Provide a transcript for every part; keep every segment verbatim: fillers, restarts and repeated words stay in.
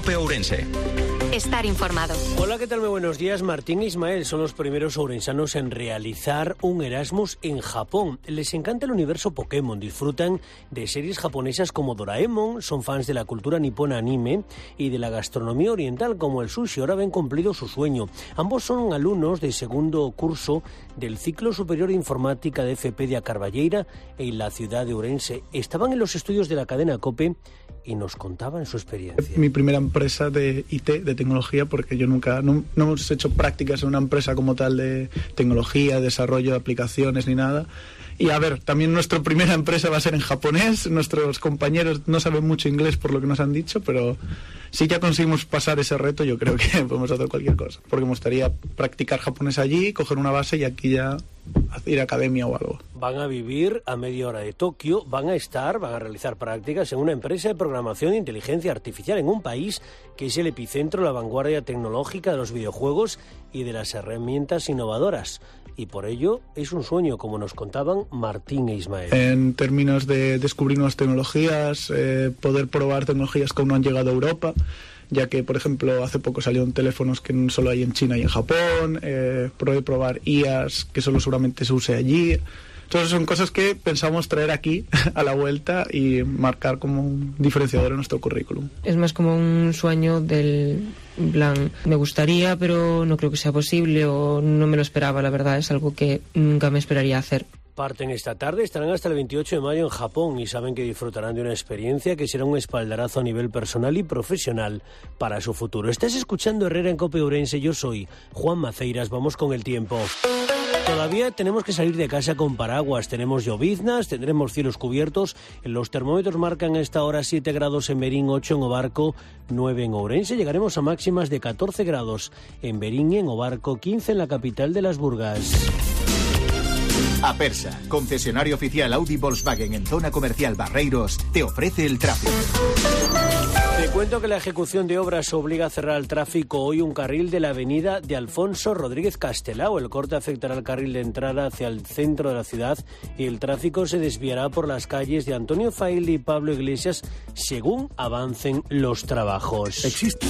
COPE Ourense. Estar informado. Hola, ¿qué tal? Muy buenos días. Martín e Ismael son los primeros ourensanos en realizar un Erasmus en Japón. Les encanta el universo Pokémon, disfrutan de series japonesas como Doraemon, son fans de la cultura nipona anime y de la gastronomía oriental como el sushi. Ahora ven cumplido su sueño. Ambos son alumnos de segundo curso del ciclo superior de informática de F P de Carballeira en la ciudad de Ourense. Estaban en los estudios de la cadena COPE y nos contaban su experiencia. Mi primera empresa de I T, de tecnología, porque yo nunca, no, no hemos hecho prácticas en una empresa como tal de tecnología, desarrollo de aplicaciones ni nada. Y a ver, también nuestra primera empresa va a ser en japonés. Nuestros compañeros no saben mucho inglés por lo que nos han dicho, pero si ya conseguimos pasar ese reto, yo creo que podemos hacer cualquier cosa. Porque me gustaría practicar japonés allí, coger una base y aquí ya ir a academia o algo. Van a vivir a media hora de Tokio, van a estar, van a realizar prácticas en una empresa de programación e inteligencia artificial en un país que es el epicentro, la vanguardia tecnológica de los videojuegos y de las herramientas innovadoras. Y por ello es un sueño, como nos contaban Martín e Ismael. En términos de descubrir nuevas tecnologías, eh, poder probar tecnologías que aún no han llegado a Europa, ya que, por ejemplo, hace poco salieron teléfonos que solo hay en China y en Japón, eh, poder probar I As que solo seguramente se use allí. Entonces son cosas que pensamos traer aquí a la vuelta y marcar como un diferenciador en nuestro currículum. Es más como un sueño del plan, me gustaría, pero no creo que sea posible o no me lo esperaba, la verdad, es algo que nunca me esperaría hacer. Parten esta tarde, estarán hasta el veintiocho de mayo en Japón y saben que disfrutarán de una experiencia que será un espaldarazo a nivel personal y profesional para su futuro. Estás escuchando Herrera en COPE Ourense, yo soy Juan Maceiras, vamos con el tiempo. Todavía tenemos que salir de casa con paraguas, tenemos lloviznas, tendremos cielos cubiertos. Los termómetros marcan a esta hora siete grados en Berín, ocho en Obarco, nueve en Ourense. Llegaremos a máximas de catorce grados en Berín y en Obarco, quince en la capital de las Burgas. Apersa, concesionario oficial Audi Volkswagen en zona comercial Barreiros, te ofrece el tráfico. Te cuento que la ejecución de obras obliga a cerrar el tráfico hoy un carril de la avenida de Alfonso Rodríguez Castelao. El corte afectará al carril de entrada hacia el centro de la ciudad y el tráfico se desviará por las calles de Antonio Fail y Pablo Iglesias según avancen los trabajos. Existe.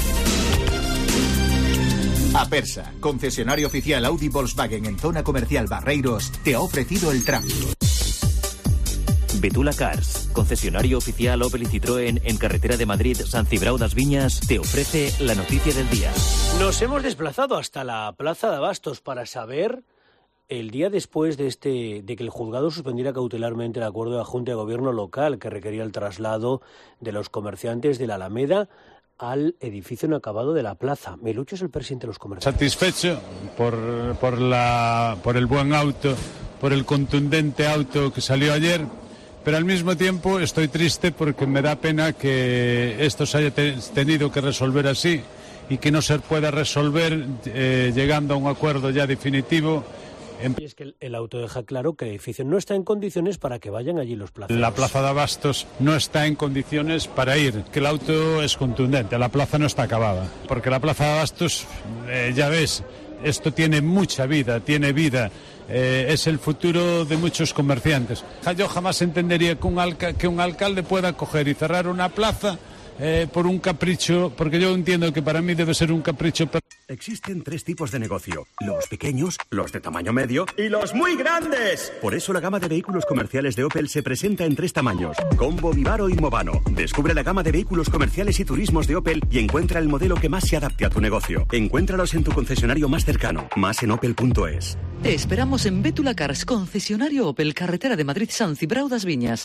Apersa, concesionario oficial Audi Volkswagen en zona comercial Barreiros, te ha ofrecido el tráfico. Betula Cars, concesionario oficial Opel y Citroën en carretera de Madrid, San Cibrao das Viñas, te ofrece la noticia del día. Nos hemos desplazado hasta la Plaza de Abastos para saber, el día después de este de que el juzgado suspendiera cautelarmente el acuerdo de la Junta de Gobierno local que requería el traslado de los comerciantes de la Alameda al edificio inacabado de la plaza. Melucho es el presidente de los comerciantes. Satisfecho por, por, la, por el buen auto, por el contundente auto que salió ayer, pero al mismo tiempo estoy triste porque me da pena que esto se haya te, tenido que resolver así y que no se pueda resolver eh, llegando a un acuerdo ya definitivo. Y es que el, el auto deja claro que el edificio no está en condiciones para que vayan allí los placeros. La plaza de Abastos no está en condiciones para ir, que el auto es contundente, la plaza no está acabada, porque la plaza de Abastos, eh, ya ves, esto tiene mucha vida, tiene vida, eh, es el futuro de muchos comerciantes. Yo jamás entendería que un, alca- que un alcalde pueda coger y cerrar una plaza Eh, por un capricho, porque yo entiendo que para mí debe ser un capricho. Existen tres tipos de negocio: los pequeños, los de tamaño medio y los muy grandes. Por eso la gama de vehículos comerciales de Opel se presenta en tres tamaños: Combo, Vivaro y Movano. Descubre la gama de vehículos comerciales y turismos de Opel y encuentra el modelo que más se adapte a tu negocio. Encuéntralos en tu concesionario más cercano. Más en opel punto es. Te esperamos en Betula Cars, concesionario Opel, carretera de Madrid, San Cibrao das Viñas.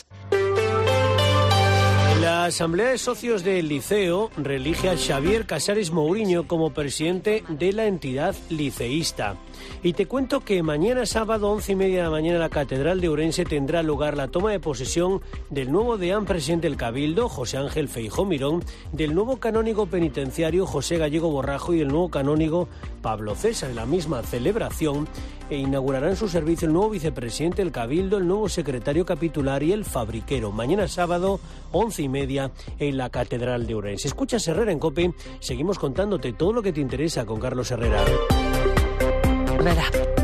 La Asamblea de Socios del Liceo reelige a Xavier Casares Mouriño como presidente de la entidad liceísta. Y te cuento que mañana sábado, once y media de la mañana, en la Catedral de Ourense tendrá lugar la toma de posesión del nuevo deán presidente del Cabildo, José Ángel Feijóo Mirón, del nuevo canónigo penitenciario, José Gallego Borrajo, y del nuevo canónigo, Pablo César. En la misma celebración e inaugurarán su servicio el nuevo vicepresidente del Cabildo, el nuevo secretario capitular y el fabriquero. Mañana sábado, once y media, en la Catedral de Ourense. Escuchas Herrera en COPE, seguimos contándote todo lo que te interesa con Carlos Herrera. Herrera.